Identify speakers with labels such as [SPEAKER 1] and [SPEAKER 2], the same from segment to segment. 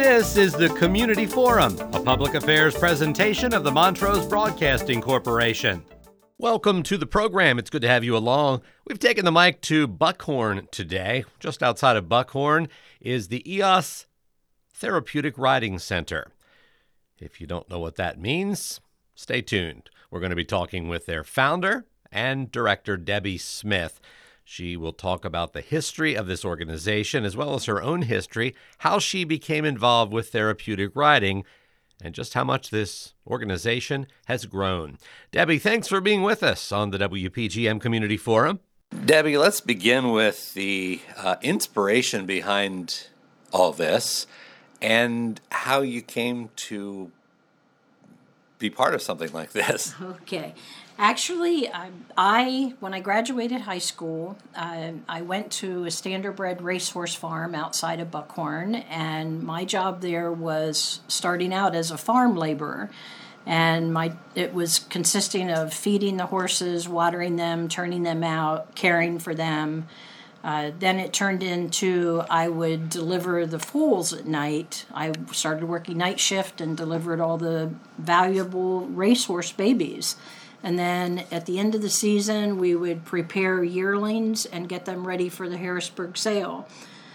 [SPEAKER 1] This is the Community Forum, a public affairs presentation of the Montrose Broadcasting Corporation. Welcome to the program. It's good to have you along. We've taken the mic to Buckhorn today. Just outside of Buckhorn is the EOS Therapeutic Riding Center. If you don't know what that means, stay tuned. We're going to be talking with their founder and director, Debbie Smith. She will talk about the history of this organization as well as her own history, how she became involved with therapeutic riding, and just how much this organization has grown. Debbie, thanks for being with us on the WPGM Community Forum.
[SPEAKER 2] Debbie, let's begin with the inspiration behind all this and how you came to be part of something like this.
[SPEAKER 3] Okay. Actually, when I graduated high school, I went to a standardbred racehorse farm outside of Buckhorn, and my job there was starting out as a farm laborer. And it was consisting of feeding the horses, watering them, turning them out, caring for them. Then it turned into I would deliver the foals at night. I started working night shift and delivered all the valuable racehorse babies. And then at the end of the season, we would prepare yearlings and get them ready for the Harrisburg sale.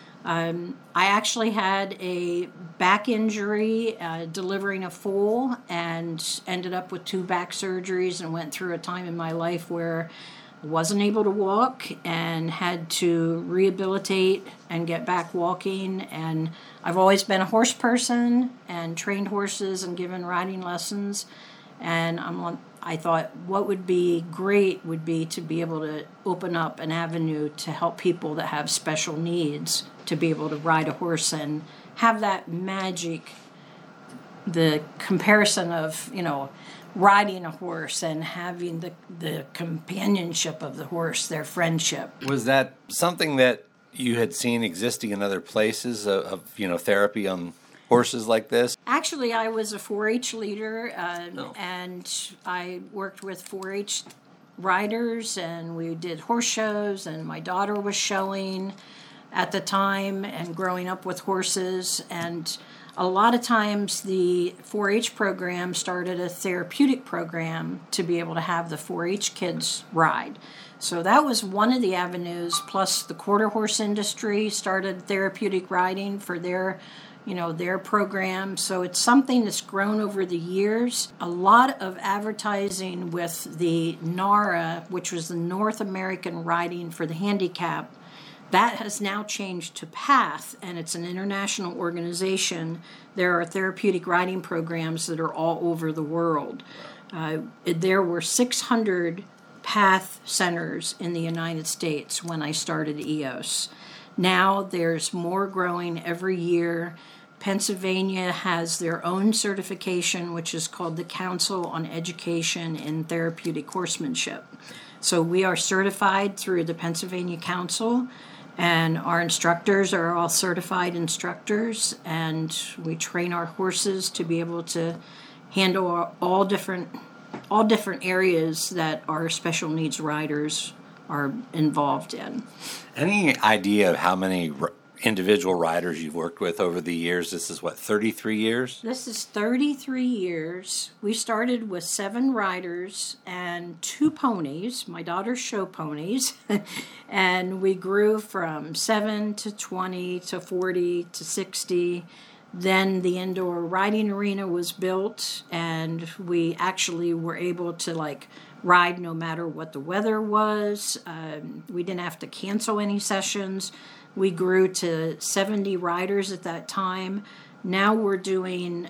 [SPEAKER 3] I actually had a back injury delivering a foal and ended up with 2 back surgeries and went through a time in my life where I wasn't able to walk and had to rehabilitate and get back walking. And I've always been a horse person and trained horses and given riding lessons. And I thought what would be great would be to be able to open up an avenue to help people that have special needs to be able to ride a horse and have that magic, the comparison of, riding a horse and having the companionship of the horse, their friendship.
[SPEAKER 2] Was that something that you had seen existing in other places of therapy on horses like this?
[SPEAKER 3] Actually, I was a 4-H leader, and I worked with 4-H riders, and we did horse shows, and my daughter was showing at the time and growing up with horses. And a lot of times the 4-H program started a therapeutic program to be able to have the 4-H kids ride. So that was one of the avenues, plus the quarter horse industry started therapeutic riding for their program. So it's something that's grown over the years. A lot of advertising with the NARA, which was the North American Riding for the Handicap, that has now changed to PATH, and it's an international organization. There are therapeutic riding programs that are all over the world. There were 600 PATH centers in the United States when I started EOS. Now there's more growing every year. Pennsylvania has their own certification, which is called the Council on Education in Therapeutic Horsemanship. So we are certified through the Pennsylvania Council, and our instructors are all certified instructors, and we train our horses to be able to handle all different areas that our special needs riders are involved in.
[SPEAKER 2] Any idea of how many individual riders you've worked with over the years? This is 33 years?
[SPEAKER 3] This is 33 years. We started with 7 riders and 2 ponies, my daughter's show ponies, and we grew from 7 to 20 to 40 to 60. Then the indoor riding arena was built, and we actually were able to ride no matter what the weather was. We didn't have to cancel any sessions. We grew to 70 riders at that time. Now we're doing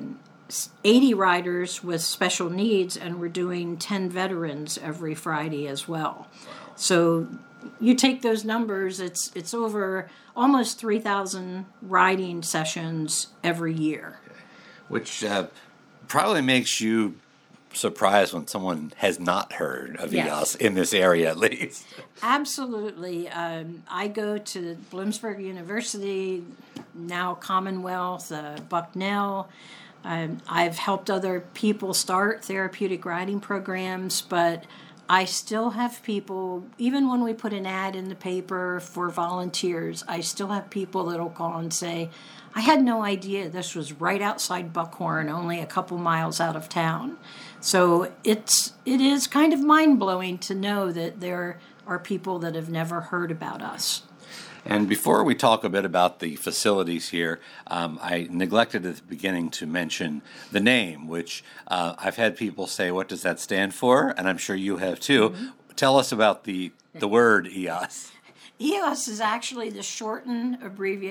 [SPEAKER 3] 80 riders with special needs, and we're doing 10 veterans every Friday as well. So you take those numbers, it's over almost 3,000 riding sessions every year.
[SPEAKER 2] Which probably makes you surprised when someone has not heard of EOS in this area, at least.
[SPEAKER 3] Absolutely. I go to Bloomsburg University, now Commonwealth, Bucknell. I've helped other people start therapeutic riding programs, but I still have people, even when we put an ad in the paper for volunteers, I still have people that'll call and say, I had no idea this was right outside Buckhorn, only a couple miles out of town. So it is kind of mind-blowing to know that there are people that have never heard about us.
[SPEAKER 2] And before we talk a bit about the facilities here, I neglected at the beginning to mention the name, which I've had people say, what does that stand for? And I'm sure you have too. Mm-hmm. Tell us about the word EOS.
[SPEAKER 3] EOS is actually the shortened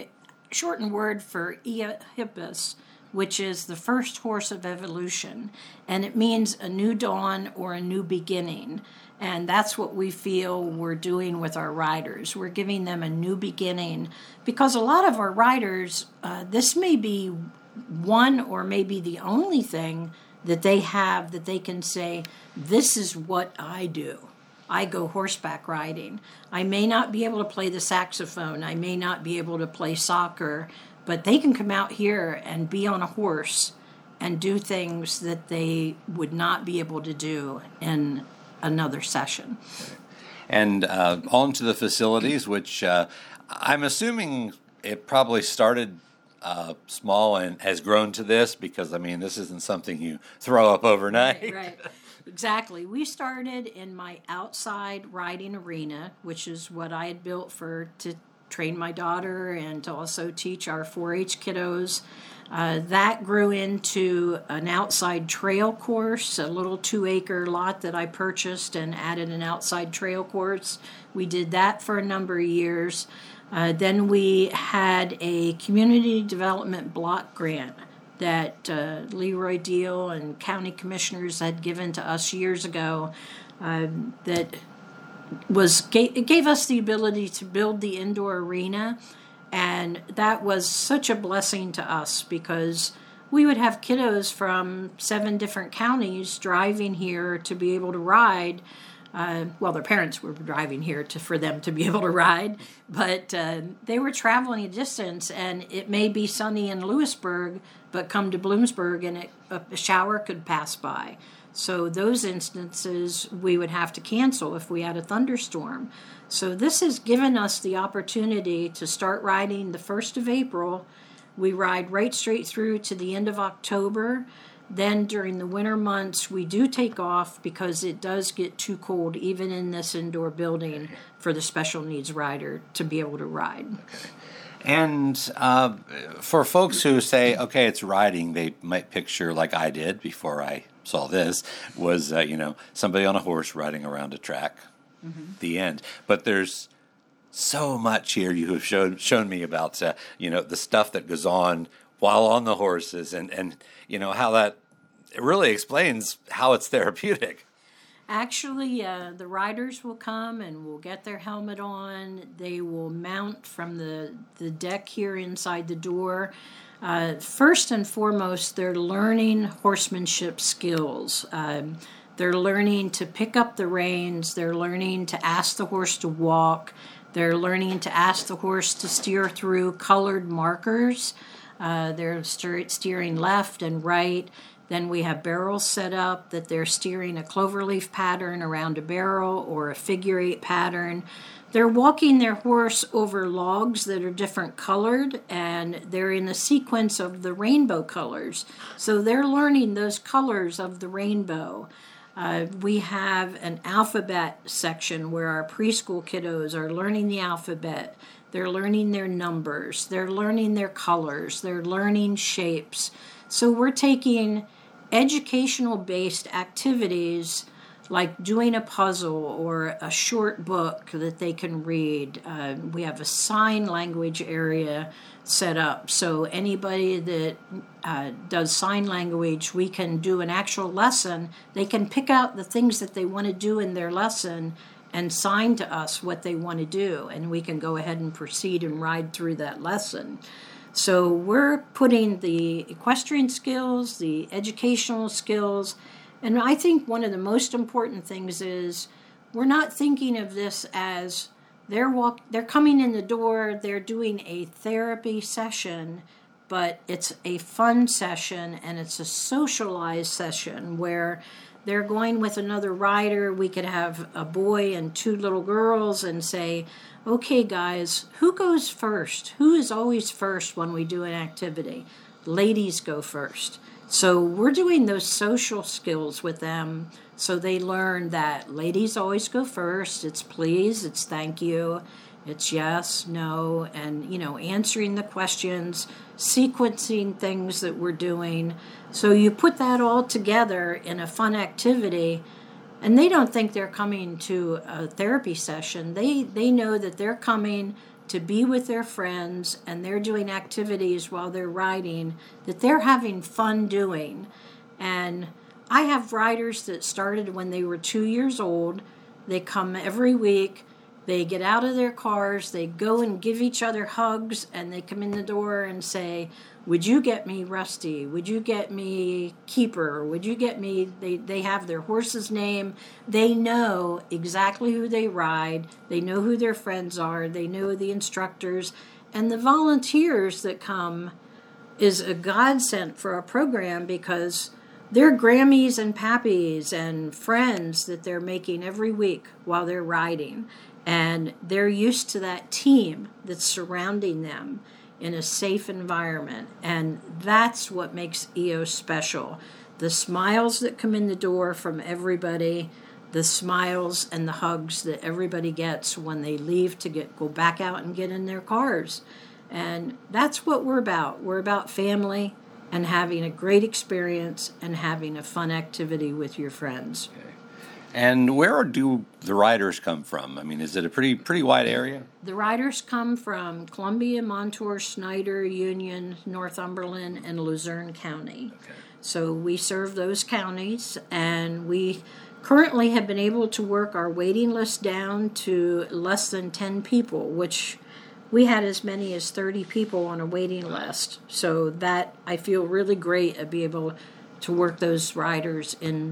[SPEAKER 3] word for Eohippus, which is the first horse of evolution. And it means a new dawn or a new beginning. And that's what we feel we're doing with our riders. We're giving them a new beginning because a lot of our riders, this may be one or maybe the only thing that they have that they can say, this is what I do. I go horseback riding. I may not be able to play the saxophone. I may not be able to play soccer, but they can come out here and be on a horse and do things that they would not be able to do in another session.
[SPEAKER 2] And on to the facilities, which I'm assuming it probably started small and has grown to this because, I mean, this isn't something you throw up overnight.
[SPEAKER 3] Right. Exactly. We started in my outside riding arena, which is what I had built to train my daughter and to also teach our 4-H kiddos. That grew into an outside trail course, a little 2-acre lot that I purchased and added an outside trail course. We did that for a number of years. Then we had a community development block grant that Leroy Deal and county commissioners had given to us years ago that it gave us the ability to build the indoor arena. And that was such a blessing to us because we would have kiddos from 7 different counties driving here to be able to ride. Their parents were driving here for them to be able to ride, but they were traveling a distance, and it may be sunny in Lewisburg, but come to Bloomsburg and a shower could pass by. So those instances we would have to cancel if we had a thunderstorm. So this has given us the opportunity to start riding the 1st of April. We ride right straight through to the end of October. Then during the winter months, we do take off because it does get too cold, even in this indoor building, for the special needs rider to be able to ride.
[SPEAKER 2] Okay. And for folks who say, okay, it's riding, they might picture, like I did before I saw this, was, somebody on a horse riding around a track. Mm-hmm. The end. But there's so much here you have shown me about, the stuff that goes on while on the horses and how that it really explains how it's therapeutic.
[SPEAKER 3] Actually, the riders will come and will get their helmet on. They will mount from the deck here inside the door. First and foremost, they're learning horsemanship skills. They're learning to pick up the reins. They're learning to ask the horse to walk. They're learning to ask the horse to steer through colored markers. They're steering left and right. Then we have barrels set up that they're steering a cloverleaf pattern around a barrel or a figure 8 pattern. They're walking their horse over logs that are different colored, and they're in the sequence of the rainbow colors. So they're learning those colors of the rainbow. We have an alphabet section where our preschool kiddos are learning the alphabet. They're learning their numbers. They're learning their colors. They're learning shapes. So we're taking educational-based activities like doing a puzzle or a short book that they can read. We have a sign language area set up. So anybody that does sign language, we can do an actual lesson. They can pick out the things that they want to do in their lesson and sign to us what they want to do. And we can go ahead and proceed and ride through that lesson. So we're putting the equestrian skills, the educational skills, and I think one of the most important things is we're not thinking of this as they're coming in the door, they're doing a therapy session, but it's a fun session and it's a socialized session where they're going with another rider, we could have a boy and 2 little girls and say, okay, guys, who goes first? Who is always first when we do an activity? Ladies go first. So we're doing those social skills with them so they learn that ladies always go first. It's please, it's thank you, it's yes, no, and, answering the questions, sequencing things that we're doing. So you put that all together in a fun activity, and they don't think they're coming to a therapy session. They know that they're coming to be with their friends, and they're doing activities while they're riding that they're having fun doing. And I have riders that started when they were 2 years old. They come every week. They get out of their cars, they go and give each other hugs, and they come in the door and say, would you get me Rusty? Would you get me Keeper? Would you get me... They have their horse's name. They know exactly who they ride. They know who their friends are. They know the instructors. And the volunteers that come is a godsend for our program because they're Grammies and Pappies and friends that they're making every week while they're riding. And they're used to that team that's surrounding them in a safe environment. And that's what makes EOS special. The smiles that come in the door from everybody, the smiles and the hugs that everybody gets when they leave to go back out and get in their cars. And that's what we're about. We're about family and having a great experience and having a fun activity with your friends.
[SPEAKER 2] Okay. And where do the riders come from? I mean, is it a pretty wide area?
[SPEAKER 3] The riders come from Columbia, Montour, Snyder, Union, Northumberland, and Luzerne County. Okay. So we serve those counties, and we currently have been able to work our waiting list down to less than 10 people, which we had as many as 30 people on a waiting list. So that I feel really great to be able to work those riders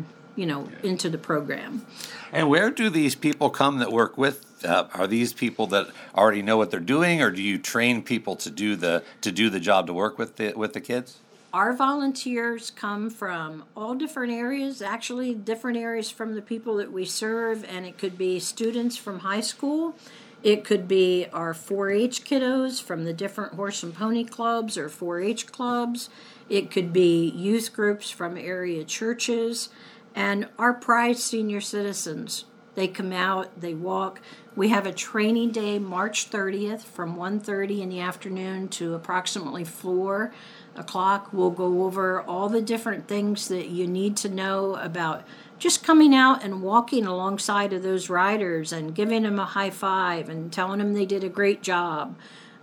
[SPEAKER 3] into the program.
[SPEAKER 2] And where do these people come that work with? Are these people that already know what they're doing, or do you train people to do the job to work with the kids?
[SPEAKER 3] Our volunteers come from all different areas, actually different areas from the people that we serve, and it could be students from high school. It could be our 4-H kiddos from the different horse and pony clubs or 4-H clubs. It could be youth groups from area churches. And our prized senior citizens, they come out, they walk. We have a training day March 30th from 1:30 in the afternoon to approximately 4 o'clock. We'll go over all the different things that you need to know about just coming out and walking alongside of those riders and giving them a high five and telling them they did a great job.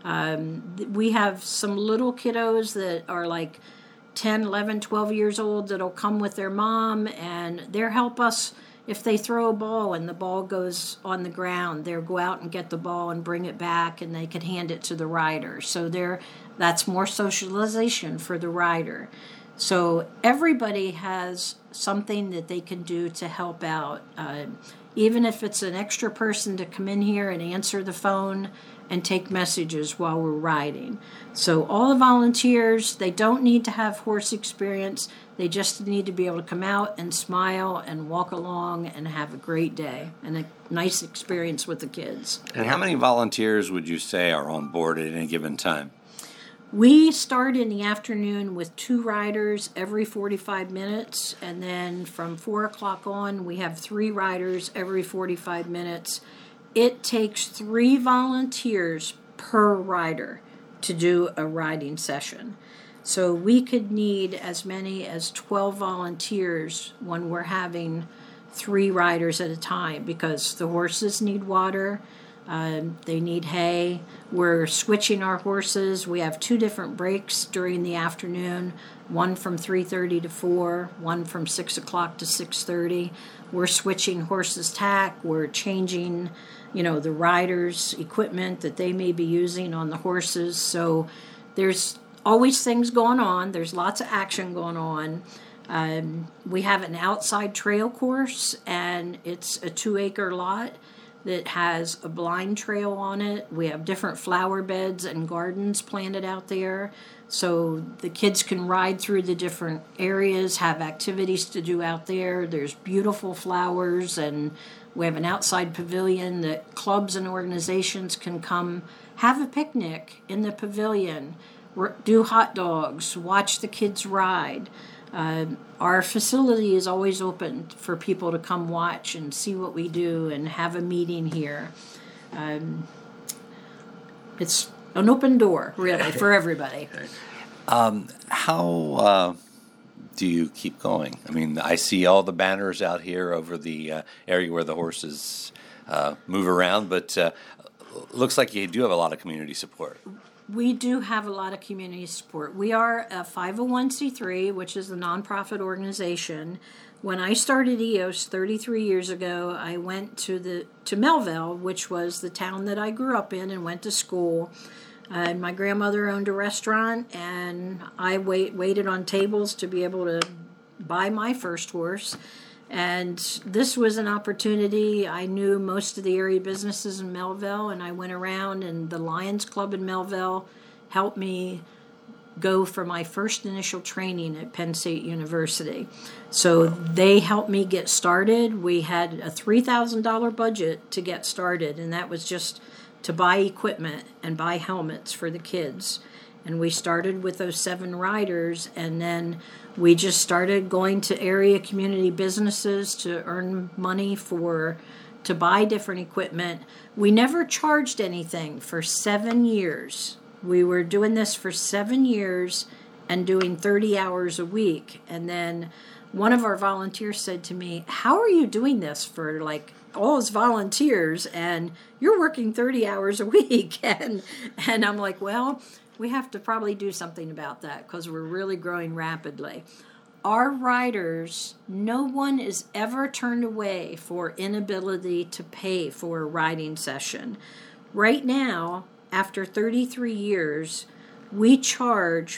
[SPEAKER 3] We have some little kiddos that are like 10, 11, 12 years old that'll come with their mom, and they'll help us if they throw a ball and the ball goes on the ground. They'll go out and get the ball and bring it back, and they can hand it to the rider. So that's more socialization for the rider. So everybody has something that they can do to help out. Even if it's an extra person to come in here and answer the phone and take messages while we're riding. So all the volunteers, they don't need to have horse experience. They just need to be able to come out and smile and walk along and have a great day and a nice experience with the kids.
[SPEAKER 2] And how many volunteers would you say are on board at any given time?
[SPEAKER 3] We start in the afternoon with 2 riders every 45 minutes, and then from 4 o'clock on, we have 3 riders every 45 minutes. It takes 3 volunteers per rider to do a riding session. So we could need as many as 12 volunteers when we're having 3 riders at a time, because the horses need water, they need hay. We're switching our horses. We have 2 different breaks during the afternoon, one from 3:30 to 4, one from 6 o'clock to 6:30. We're switching horses' tack. We're changing, the riders' equipment that they may be using on the horses. So there's always things going on. There's lots of action going on. We have an outside trail course, and it's a 2-acre lot. that has a blind trail on it. We have different flower beds and gardens planted out there, so the kids can ride through the different areas, have activities to do out there. There's beautiful flowers, and we have an outside pavilion that clubs and organizations can come have a picnic in the pavilion, do hot dogs, watch the kids ride. Our facility is always open for people to come watch and see what we do and have a meeting here. It's an open door, really, for everybody.
[SPEAKER 2] How do you keep going? I mean, I see all the banners out here over the area where the horses move around, but looks like you do have a lot of community support.
[SPEAKER 3] We do have a lot of community support. We are a 501c3, which is a nonprofit organization. When I started EOS 33 years ago, I went to Melville, which was the town that I grew up in and went to school. My grandmother owned a restaurant, and I waited on tables to be able to buy my first horse. And this was an opportunity. I knew most of the area businesses in Melville, and I went around, and the Lions Club in Melville helped me go for my first initial training at Penn State University. So they helped me get started. We had a $3,000 budget to get started, and that was just to buy equipment and buy helmets for the kids. And we started with those 7 riders, and then we just started going to area community businesses to earn money to buy different equipment. We never charged anything for 7 years. We were doing this for 7 years and doing 30 hours a week. And then one of our volunteers said to me, "How are you doing this for all those volunteers and you're working 30 hours a week?" And I'm like, well, we have to probably do something about that because we're really growing rapidly. Our riders, no one is ever turned away for inability to pay for a riding session. Right now, after 33 years, we charge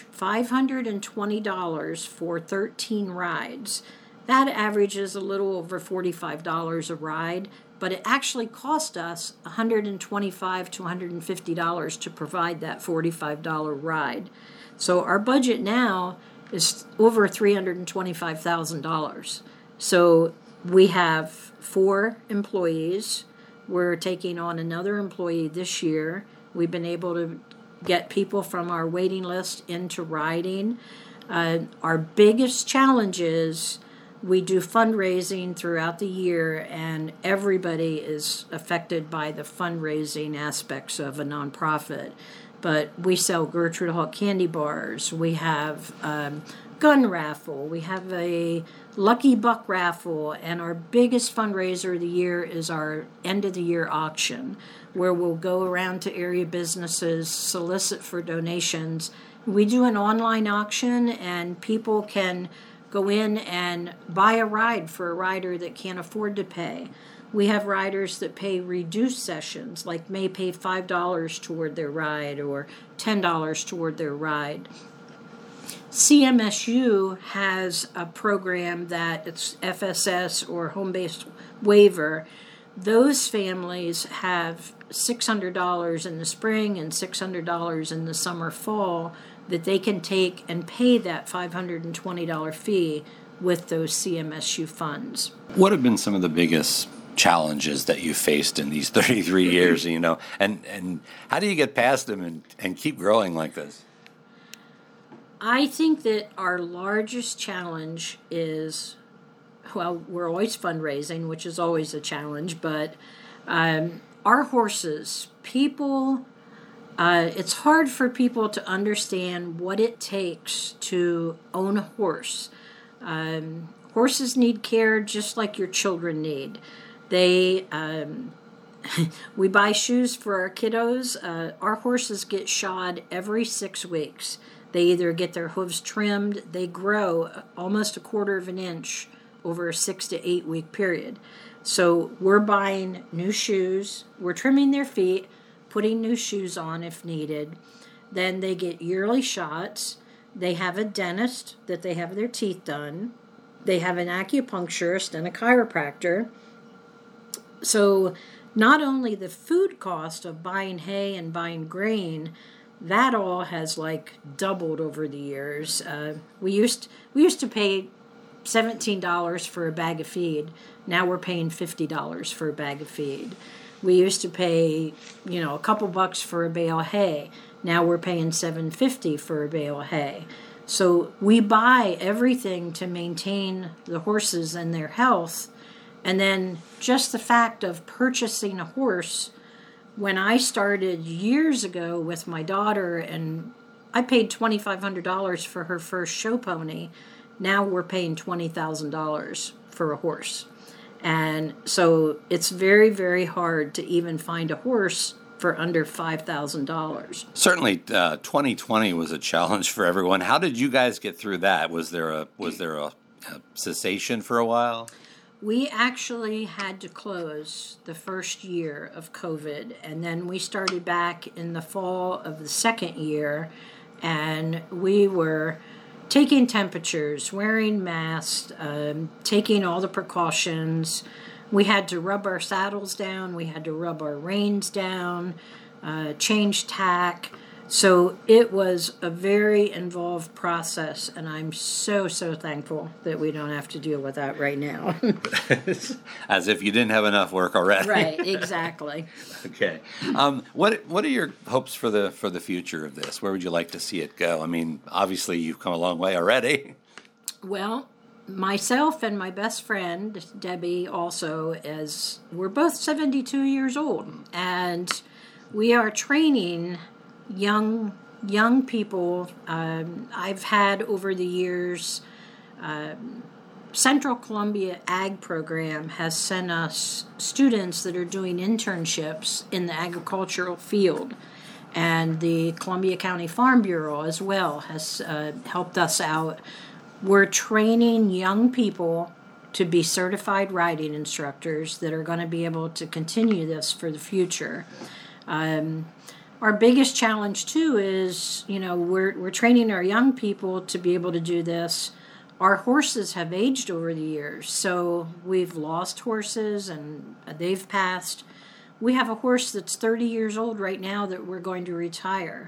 [SPEAKER 3] $520 for 13 rides. That averages a little over $45 a ride, but it actually cost us $125 to $150 to provide that $45 ride. So our budget now is over $325,000. So we have 4 employees. We're taking on another employee this year. We've been able to get people from our waiting list into riding. Our biggest challenge is we do fundraising throughout the year, and everybody is affected by the fundraising aspects of a nonprofit. But we sell Gertrude Hawk candy bars. We have gun raffle. We have a Lucky Buck raffle. And our biggest fundraiser of the year is our end of the year auction, where we'll go around to area businesses, solicit for donations. We do an online auction, and people can go in and buy a ride for a rider that can't afford to pay. We have riders that pay reduced sessions, like may pay $5 toward their ride or $10 toward their ride. CMSU has a program that it's FSS or home-based waiver. Those families have $600 in the spring and $600 in the summer, fall that they can take and pay that $520 fee with those CMSU funds.
[SPEAKER 2] What have been some of the biggest challenges that you faced in these 33 years, and how do you get past them and keep growing like this?
[SPEAKER 3] I think that our largest challenge is, well, we're always fundraising, which is always a challenge, but our horses, people, it's hard for people to understand what it takes to own a horse. Horses need care just like your children need. We buy shoes for our kiddos. Our horses get shod every 6 weeks. They either get their hooves trimmed, they grow almost a quarter of an inch over a 6 to 8 week period. So we're buying new shoes, we're trimming their feet, putting new shoes on if needed. Then they get yearly shots. They have a dentist that they have their teeth done. They have an acupuncturist and a chiropractor. So not only the food cost of buying hay and buying grain, that all has like doubled over the years. We used to pay $17 for a bag of feed. Now we're paying $50 for a bag of feed. We used to pay, a couple bucks for a bale of hay. Now we're paying $7.50 for a bale of hay. So we buy everything to maintain the horses and their health. And then just the fact of purchasing a horse, when I started years ago with my daughter, and I paid $2,500 for her first show pony, now we're paying $20,000 for a horse. And so it's very, very hard to even find a horse for under $5,000.
[SPEAKER 2] Certainly, 2020 was a challenge for everyone. How did you guys get through that? Was there a cessation for a while?
[SPEAKER 3] We actually had to close the first year of COVID, and then we started back in the fall of the second year, and we were taking temperatures, wearing masks, taking all the precautions. We had to rub our saddles down, we had to rub our reins down, change tack. So it was a very involved process, and I'm so, so thankful that we don't have to deal with that right now.
[SPEAKER 2] As if you didn't have enough work already.
[SPEAKER 3] Right, exactly.
[SPEAKER 2] Okay. What are your hopes for the future of this? Where would you like to see it go? I mean, obviously you've come a long way already.
[SPEAKER 3] Well, myself and my best friend, Debbie, also, we're both 72 years old, and we are training young people. I've had over the years, Central Columbia Ag Program has sent us students that are doing internships in the agricultural field, and the Columbia County Farm Bureau as well has helped us out. We're training young people to be certified riding instructors that are going to be able to continue this for the future. Our biggest challenge, too, is, we're training our young people to be able to do this. Our horses have aged over the years, so we've lost horses and they've passed. We have a horse that's 30 years old right now that we're going to retire.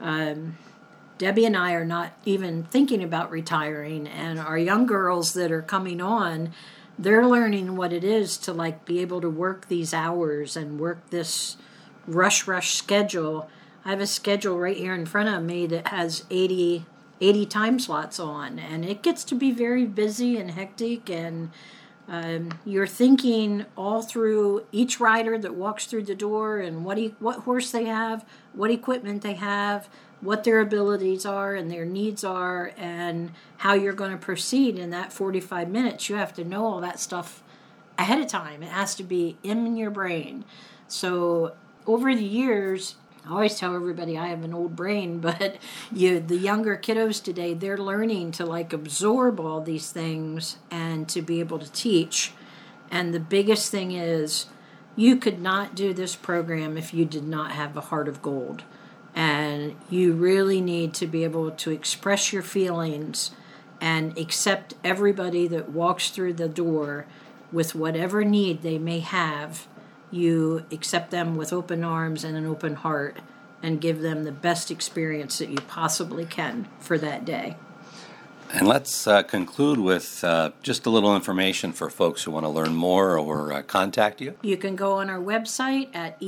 [SPEAKER 3] Debbie and I are not even thinking about retiring, and our young girls that are coming on, they're learning what it is to be able to work these hours and work this rush schedule. I have a schedule right here in front of me that has 80 time slots on, and it gets to be very busy and hectic, and you're thinking all through each rider that walks through the door and what horse they have, what equipment they have, what their abilities are and their needs are, and how you're going to proceed in that 45 minutes. You have to know all that stuff ahead of time. It has to be in your brain. So over the years, I always tell everybody I have an old brain, but the younger kiddos today, they're learning to absorb all these things and to be able to teach. And the biggest thing is, you could not do this program if you did not have a heart of gold. And you really need to be able to express your feelings and accept everybody that walks through the door with whatever need they may have. You accept them with open arms and an open heart and give them the best experience that you possibly can for that day.
[SPEAKER 2] And let's conclude with just a little information for folks who want to learn more or contact you.
[SPEAKER 3] You can go on our website at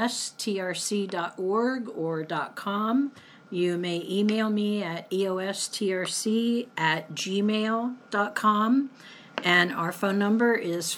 [SPEAKER 3] eostrc.org or .com. You may email me at eostrc@gmail.com. And our phone number is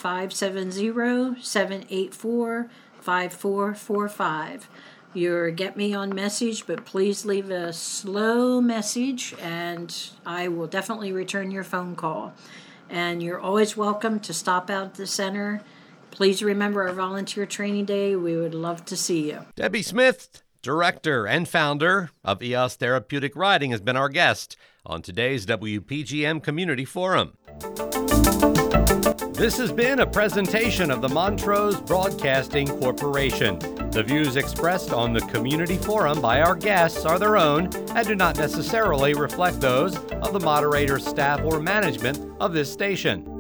[SPEAKER 3] 570-784-5445. You'll get me on message, but please leave a slow message, and I will definitely return your phone call. And you're always welcome to stop out at the center. Please remember our volunteer training day. We would love to see you.
[SPEAKER 1] Debbie Smith, director and founder of EOS Therapeutic Riding, has been our guest on today's WPGM Community Forum. This has been a presentation of the Montrose Broadcasting Corporation. The views expressed on the Community Forum by our guests are their own and do not necessarily reflect those of the moderator, staff, or management of this station.